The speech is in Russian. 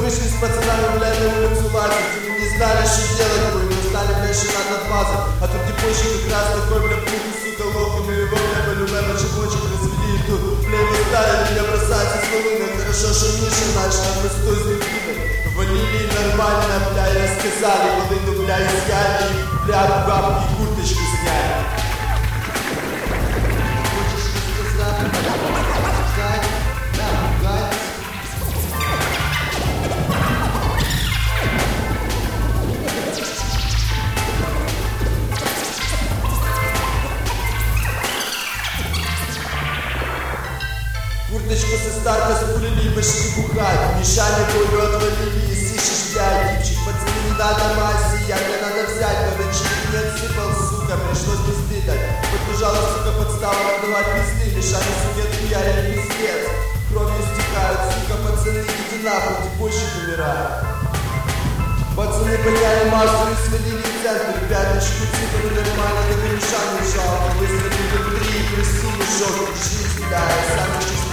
вышли с пацанами, блядь, на улицу лазить. И мы не знали, что делать, мы не знали, блядь, что надо отмазать. А тут депойщик как раз такой, блядь, пуху, сука, лохом. И его, блядь, полюбя, чебочек развели. И тут, блядь, вы стали меня бросать из волны. Хорошо, что Миша наш на простой с любимой. Валили нормально, бля, и рассказали. Волыну, бля, изъяли. И, бля, бабки курточку сняли. Хочешь рассказать? Курточку со старта спулили и пошли бухать. Мишаня Колю отвалили и слышишь, блядь, дипчик, пацаны, не надо масси, мне надо взять, но дочек не отсыпал, сука, пришлось пизды дать. Подбежала, сука, подстава отдавать пизды, Мишаня, сука, отхуярили пиздец. Кровью стекают, сука, пацаны, иди нахуй, депойщик умирает. Пацаны подняли массу и свалили в центр. Пяточку цифры нормально, да Мишаня ушел. Выстрелили в 3, крысу мешок, жизнь, да, я сам чувствую.